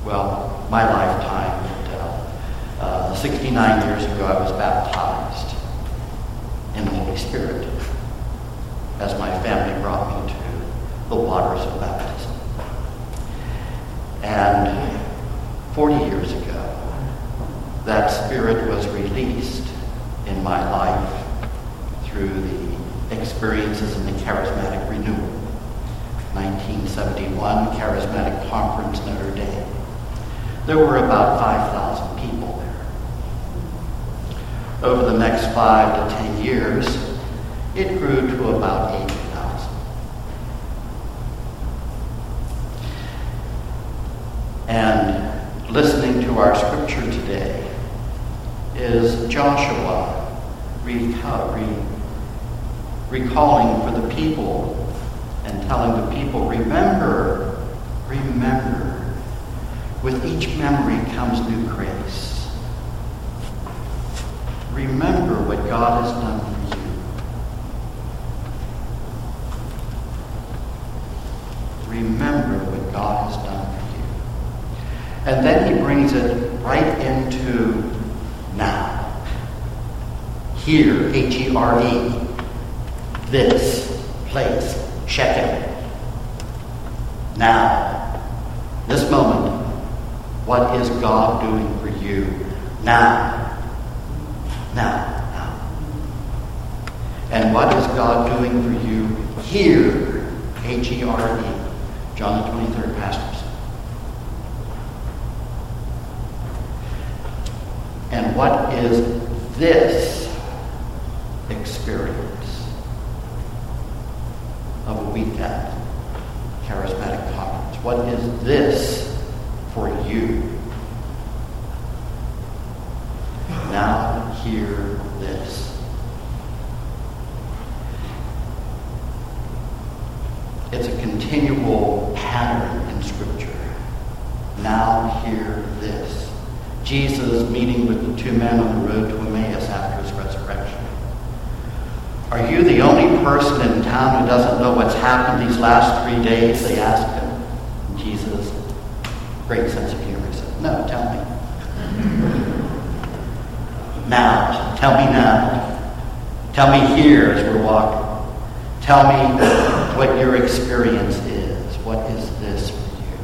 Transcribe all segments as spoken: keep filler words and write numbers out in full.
well, my lifetime. But, uh, uh, sixty-nine years ago, I was baptized in the Holy Spirit as my family brought me to the waters of baptism. And forty years ago, that Spirit was released in my life through the experiences in the Charismatic Renewal. nineteen seventy-one Charismatic Conference, Notre Dame. There were about five thousand people there. Over the next five to ten years, it grew to about eighty thousand. And listening to our scripture today is Joshua recalling for the people and telling the people, remember, remember, with each memory comes new grace. Remember what God has done for you. Remember what God has done for you. And then he brings it right into now. Here, H E R E, this place, Shechem. Now, this moment, what is God doing for you now? Now, now. And what is God doing for you here? H E R E. John the twenty-third Pastors. And what is this experience of a weekend charismatic conference? What is this for you? Now hear this. It's a continual pattern in Scripture. Now hear this. Jesus meeting with the two men on the road to Emmaus after his resurrection. Are you the only person in town who doesn't know what's happened these last three days? They asked him. And Jesus, great sense of humor, said, no, tell me. Now, tell me now. Tell me here as we're walking. Tell me what your experience is. What is this for you?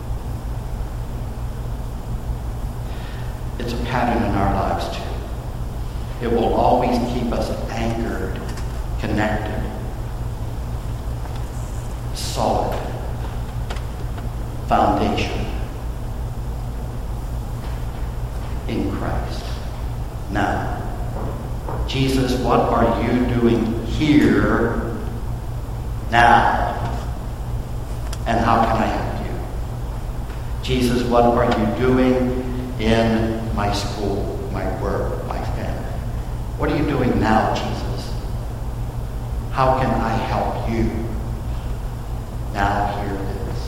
It's a pattern in our lives too. It will always keep us anchored, connected, solid, foundation in Christ. Now, Jesus, what are you doing here now? And how can I help you? Jesus, what are you doing in my school, my work, my family? What are you doing now, Jesus? How can I help you? Now hear this.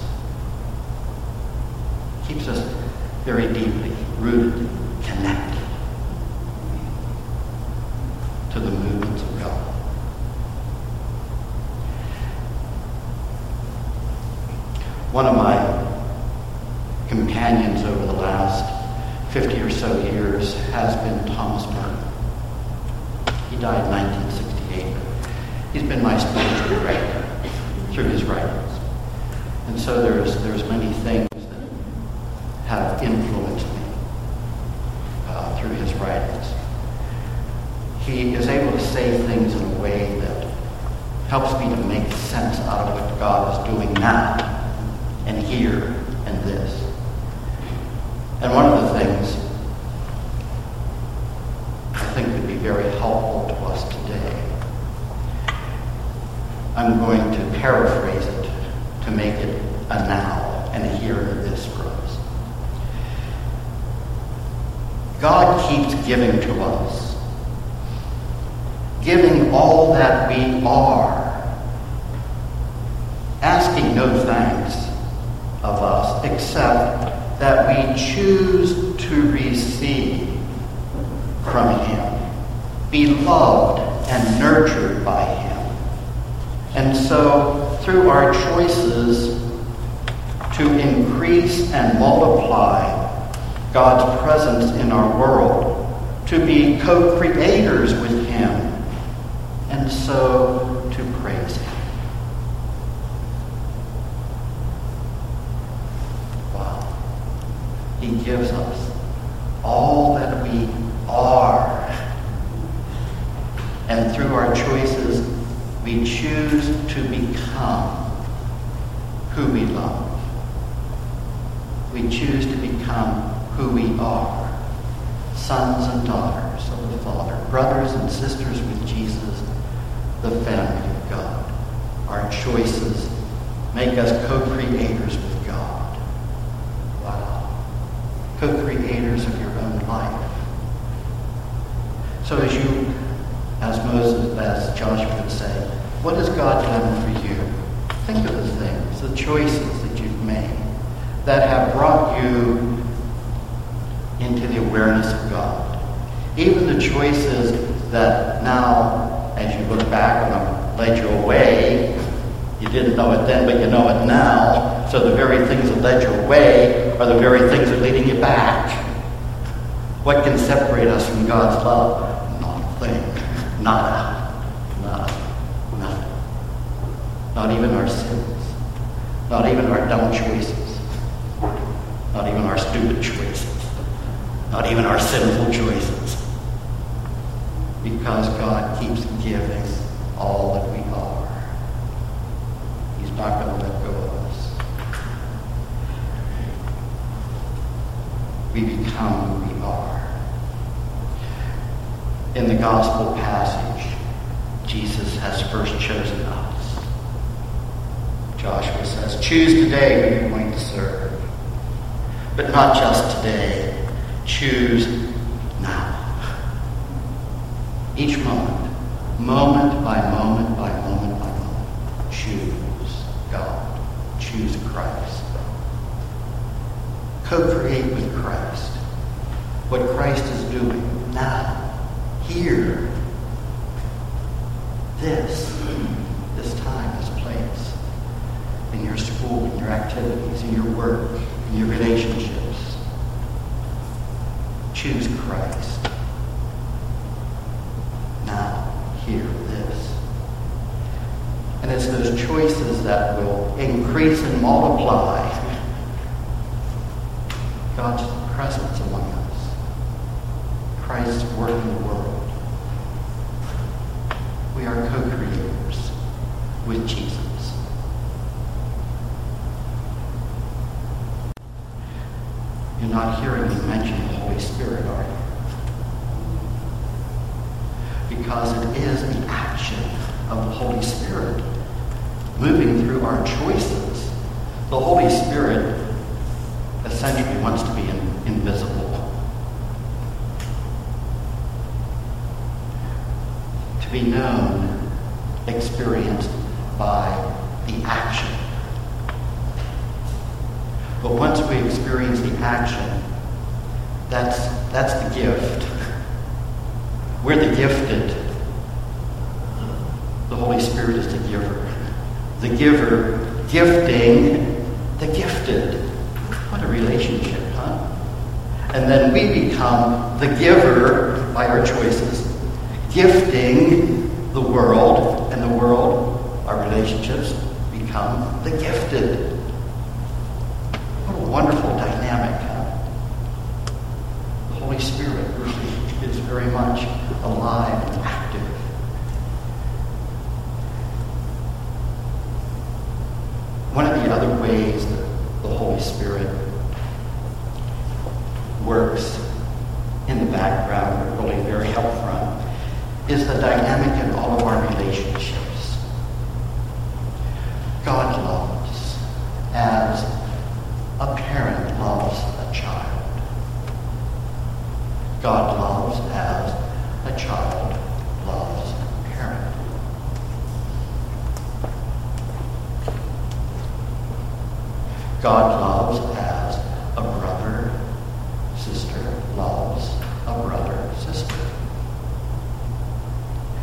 Keeps us very deeply rooted, connected to the movements of God. One of my companions over the last fifty or so years has been Thomas Merton. He died in nineteen sixty-eight. He's been my spiritual director through his writings. And so there's there's many things that have influenced me uh, through his writings. He is able to say things in a way that helps me to make sense out of what God is doing now and here and this. And one of the things I think would be very helpful to us today, I'm going to paraphrase it to make it a now and a here and a this for us. God keeps giving to us, giving all that we are, asking no thanks of us except that we choose to receive from him, be loved and nurtured by him. And so, through our choices to increase and multiply God's presence in our world, to be co-creators with him, and so to praise him. Wow. He gives us all that we are. And through our choices, we choose to become who we love. We choose to become who we are, sons and daughters of the Father, brothers and sisters with Jesus, the family of God. Our choices make us co-creators with God. Wow. Co-creators of your own life. So as you, as Moses, as Joshua would say, what has God done for you? Think of the things, the choices that you've made that have brought you into the awareness of God. Even the choices that now, as you look back on them, led you away. You didn't know it then, but you know it now. So the very things that led you away are the very things that are leading you back. What can separate us from God's love? Not a thing. Nada. Nada. Nothing. Not even our sins. Not even our dumb choices. Not even our stupid choices. Not even our sinful choices. Because God keeps giving all that we are. He's not going to let go of us. We become who we are. In the gospel passage, Jesus has first chosen us. Joshua says, choose today who you're going to serve. But not just today. Choose now. Each moment, moment by moment by moment by moment, choose God. Choose Christ. Co-create with Christ. What Christ is doing now, here, this, this time, this place, in your school, in your activities, in your work, in your relationships. Choose Christ. Now, here, this. And it's those choices that will increase and multiply God's presence among us. Christ's work in the world. We are co-creators with Jesus. You're not hearing me mention the Holy Spirit, are you? Because it is the action of the Holy Spirit moving through our choices. The Holy Spirit essentially wants to be in, invisible. To be known, experienced by the action. But once we experience the action, that's, that's the gift. We're the gifted. The Holy Spirit is the giver. The giver gifting the gifted. What a relationship, huh? And then we become the giver by our choices, gifting the world, and the world, our relationships, become the gifted. What a wonderful dynamic, huh? The Holy Spirit really is very much alive and active. One of the other ways that the Holy Spirit works in the background, but really very up front, is the dynamic in all of our relationships. God loves as a parent loves a child. God loves as a child loves a parent. God loves as a brother, sister loves a brother, sister.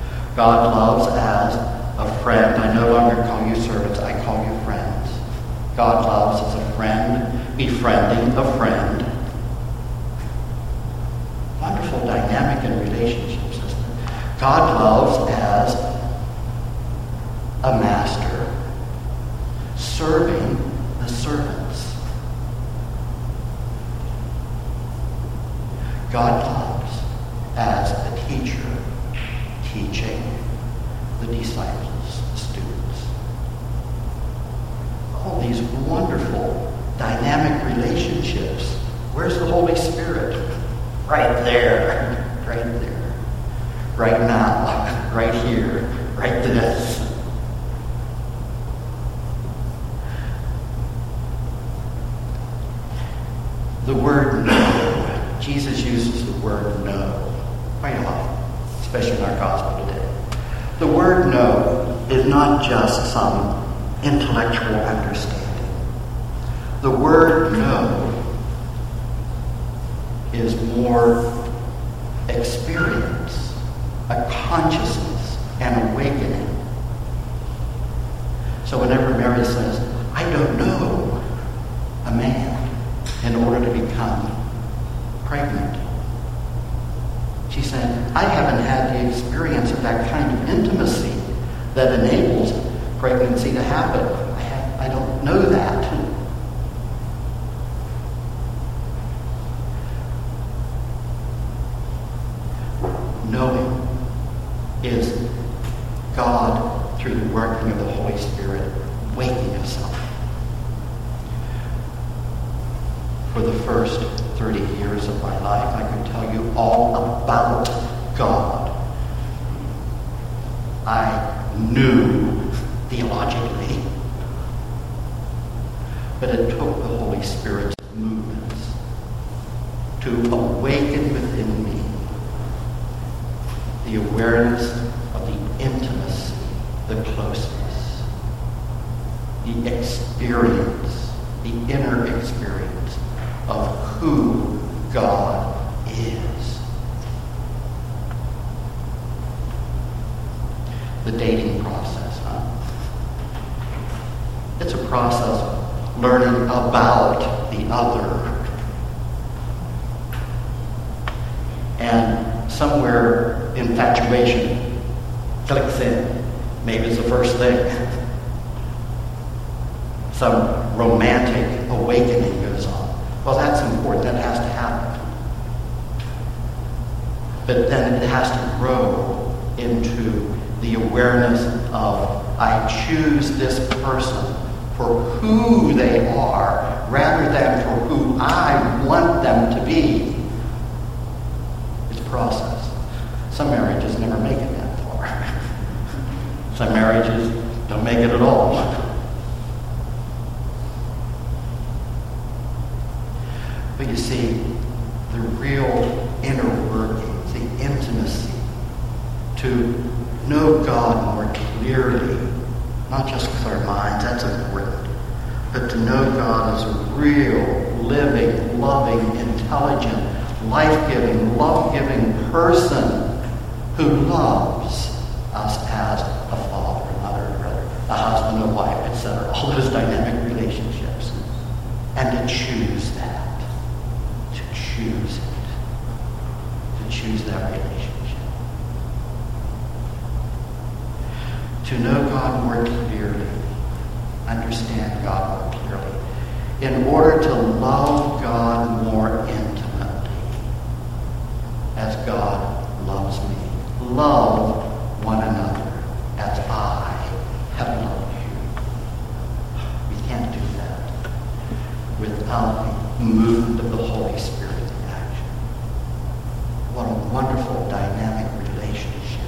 God loves as a friend. I no longer call you servants, I call you friends. God loves as a friend, befriending a friend. Wonderful dynamic in relationships, isn't it? God loves as a master, serving the servants. God loves as a teacher, teaching the disciples, the students. All these wonderful, dynamic relationships. Where's the Holy Spirit? Right there. Right there. Right now. Right here. Right this. The word no. Jesus uses the word no quite a lot, especially in our gospel today. The word no is not just some intellectual understanding. The word no is more experience, a consciousness, an awakening. So whenever Mary says, I don't know a man in order to become pregnant, she's saying, I haven't had the experience of that kind of intimacy that enables pregnancy to happen. I, have, I don't know that. Knowing is God, through the working of the Holy Spirit, waking us up. For the first thirty years of my life, I could tell you all about God. I knew theologically, but it took the Holy Spirit's movements to awaken within me the awareness of the intimacy, the closeness, the experience, the inner experience of who God is. The dating process, huh? It's a process of learning about the other. And somewhere infatuation clicks in. Maybe it's the first thing. Some romantic awakening goes on. Well, that's important. That has to happen. But then it has to grow into the awareness of, I choose this person for who they are rather than for who I want them to be. It's a process. Some marriages never make it that far. Some marriages don't make it at all. But you see, the real inner workings, the intimacy, to know God more clearly, not just with our minds, that's important, but to know God as a real, living, loving, intelligent, life-giving, love-giving person who loves us as a father, a mother, a brother, a husband, a wife, et cetera. All those dynamic relationships. And to choose that. To choose it. To choose that relationship. To know God more clearly. Understand God more clearly. In order to love God more intimately. As God loves me. Love one another as I have loved you. We can't do that without the movement of the Holy Spirit in action. What a wonderful dynamic relationship.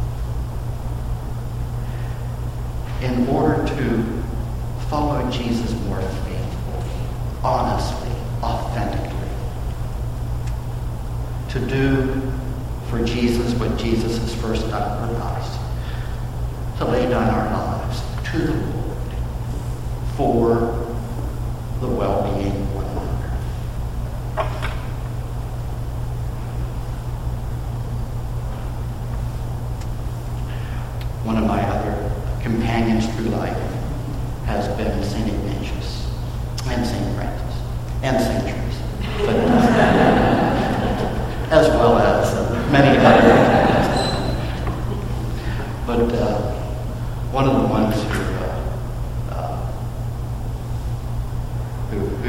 In order to follow Jesus more faithfully, honestly, authentically, to do for Jesus what Jesus has first done for us, to lay down our lives to the Lord for the well-being of one another. One of my other companions through life has been Saint Ignatius.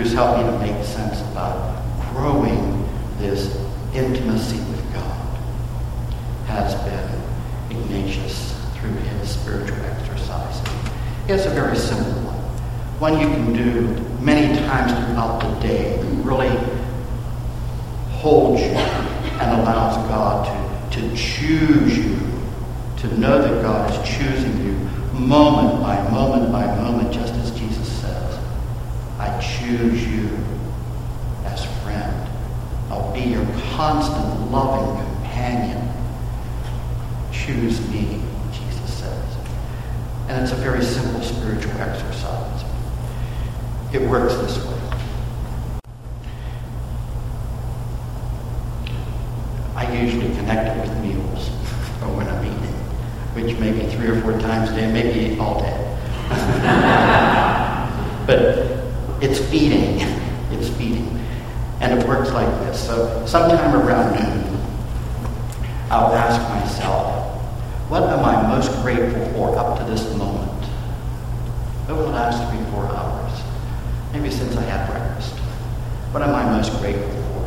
who's helped me to make sense about growing this intimacy with God has been Ignatius through his spiritual exercise. It's a very simple one. One you can do many times throughout the day. It really holds you and allows God to, to choose you, to know that God is choosing you moment by moment by moment, just as Jesus says, I choose you as friend. I'll be your constant loving companion. Choose me, Jesus says. And it's a very simple spiritual exercise. It works this way. I usually connect it with meals or when I'm eating, which may be three or four times a day, maybe all day. But it's feeding. It's feeding. And it works like this. So sometime around noon, I'll ask myself, what am I most grateful for up to this moment? Over the last three, four hours, maybe since I had breakfast, what am I most grateful for?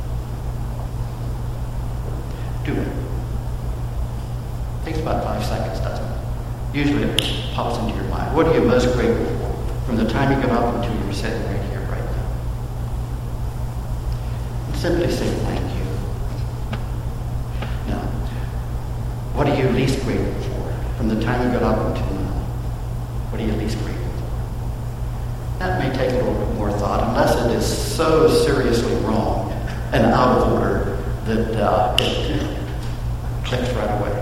Do it. It takes about five seconds, doesn't it? Usually it pops into your mind. What are you most grateful for from the time you got up until you're sitting right here, right now? And simply say thank you. Now, what are you least grateful for from the time you got up until now? What are you least grateful for? That may take a little bit more thought, unless it is so seriously wrong and out of order that uh, it clicks right away.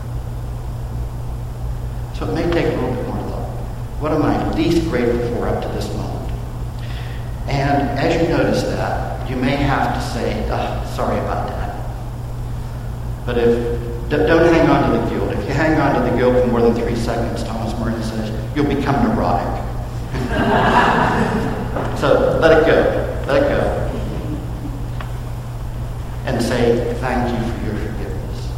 So it may take a little bit more thought. What am I least grateful for up to this moment? And as you notice that, you may have to say, oh, sorry about that. But if don't hang on to the guilt. If you hang on to the guilt for more than three seconds, Thomas Merton says, you'll become neurotic. So let it go. Let it go. And say, thank you for your forgiveness.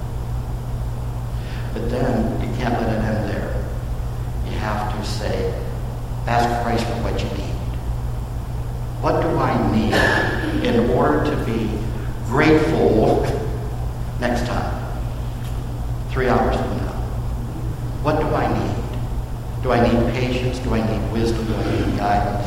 But then you can't let it end there. You have to say, ask Christ for what you need. What do I need in order to be grateful next time? Three hours from now. What do I need? Do I need patience? Do I need wisdom? Do I need guidance?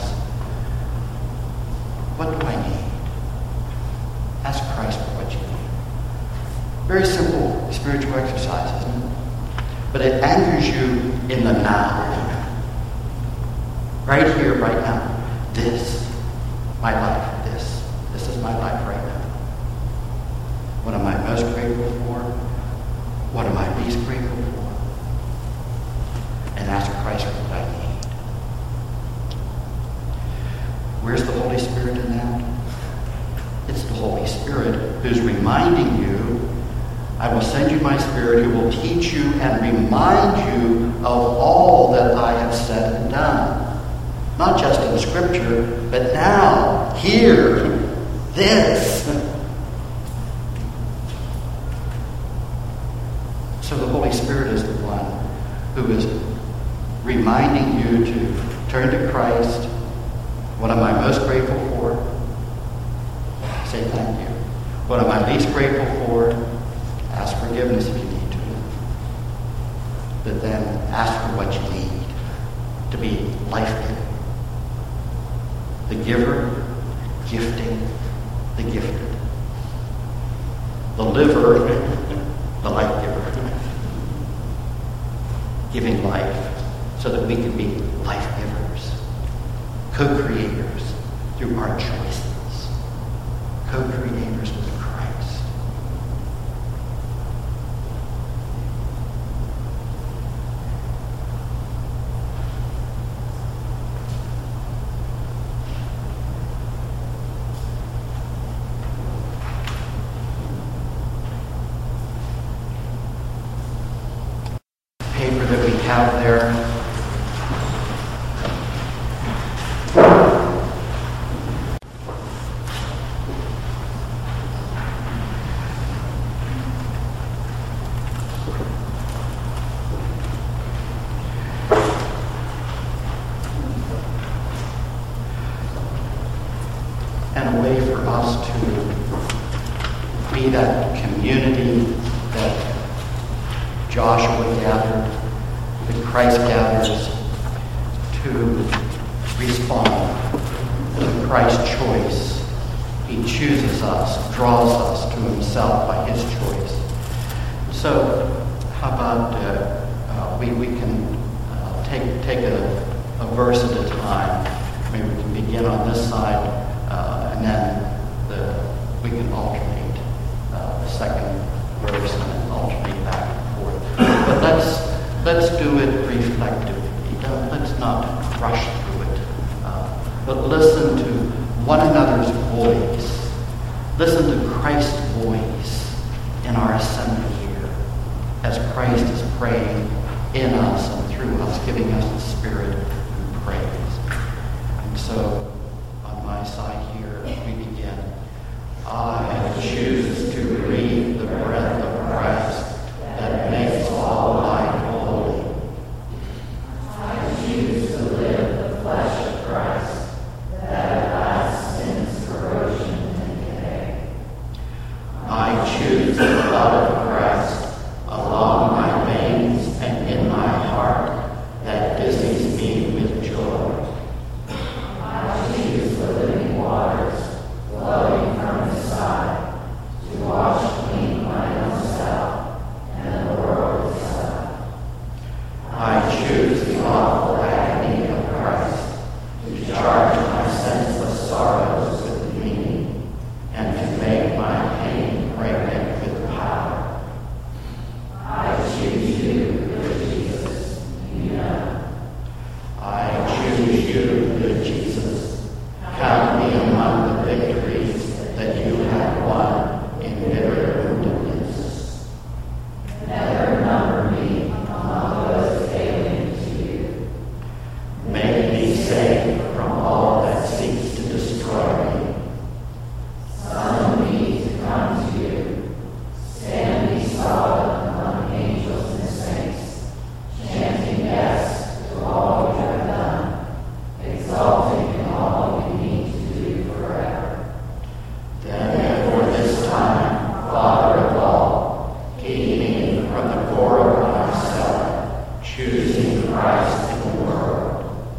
What do I need? Ask Christ for what you need. Very simple spiritual exercise, isn't it? But it anchors you in the now. Right here, right now. This, my life, this. This is my life right now. What am I most grateful for? What am I least grateful for? And ask Christ for what I need. Where's the Holy Spirit in that? It's the Holy Spirit who's reminding you, I will send you my Spirit who will teach you and remind you of all that I have said and done. Not just in Scripture, but now, here, this. So the Holy Spirit is the one who is reminding you to turn to Christ. What am I most grateful for? Say thank you. What am I least grateful for? Ask forgiveness if you need to. But then ask for what you need to be life-giving. The giver, gifting the gifted. The liver, the life giver. Giving life so that we can be life givers. Co-creators through our choices. Co-creators with Christ. Paper that we have there. and a way for us to be that community that Joshua gathered, that Christ gathers, to respond to Christ's choice. He chooses us, draws us to himself by his choice. So how about uh, uh, we, we can uh, take, take a, a verse at a time. Maybe we can begin on this side, uh, and then the, we can alternate uh, the second verse and then alternate back and forth. But let's let's do it reflectively. Don't, let's not rush through it. Uh, but listen to one another's voice. Listen to Christ's voice in our assembly here as Christ is praying in us and through us, giving us the Spirit who prays. And so, on my side here, we begin. I choose to breathe the breath of Christ that makes all life holy. I choose to live the flesh of Christ that at last sins corrosion and decay. I choose the blood of Christ along my veins and in my heart that busies me with joy. I choose the living waters flowing from his side to wash clean my own self and the world itself. I choose the awful agony of Christ to charge my senseless sorrows with meaning and to make my pain pregnant with power. I choose you, good Jesus, you know. I choose you, good Jesus. Count me among the victories that you have won in bitter woundedness. Never number me among those alien to you. Make me safe from all that seeks to destroy me. Summon me to come to you. Stand me solid among angels and saints, chanting yes to all you have done, exalting in all you need to do forever. Then for this time, Father of all, keep me from the core of myself, choosing Christ in the world.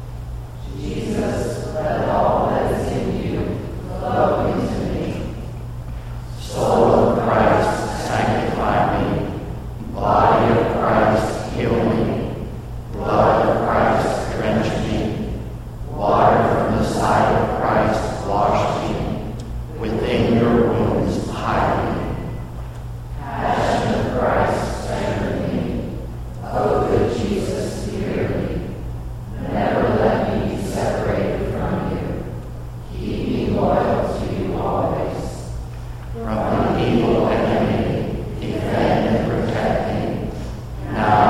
Jesus, let all that is in you flow into me. Soul of Christ, sanctify me. Body of Christ, heal me. Blood of Christ, drench me. Water from the side of Christ, wash me. Within your wounds, hide me. Passion of Christ, strengthen me. O good Jesus, hear me. Never let me be separated from you. Keep me loyal to you always. From the evil enemy, defend and protect me. Now